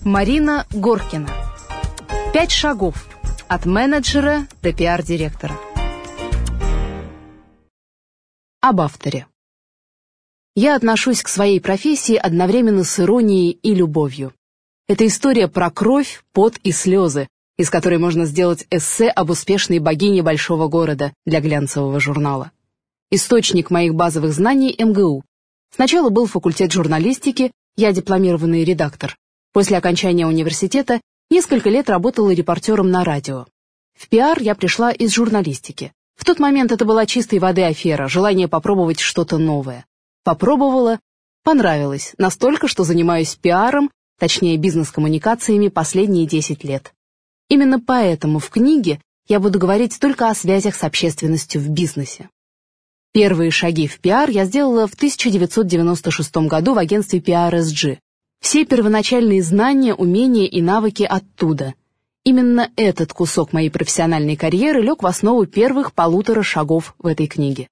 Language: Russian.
Марина Горкина. 5 шагов от менеджера до пиар-директора. Об авторе. Я отношусь к своей профессии одновременно с иронией и любовью. Это история про кровь, пот и слезы, из которой можно сделать эссе об успешной богине большого города для глянцевого журнала. Источник моих базовых знаний — МГУ. Сначала был факультет журналистики, я дипломированный редактор. После окончания университета несколько лет работала репортером на радио. В пиар я пришла из журналистики. В тот момент это была чистой воды афера, желание попробовать что-то новое. Попробовала, понравилось, настолько, что занимаюсь пиаром, точнее бизнес-коммуникациями, последние 10 лет. Именно поэтому в книге я буду говорить только о связях с общественностью в бизнесе. Первые шаги в пиар я сделала в 1996 году в агентстве PRSG. Все первоначальные знания, умения и навыки оттуда. Именно этот кусок моей профессиональной карьеры лег в основу первых 1,5 шагов в этой книге.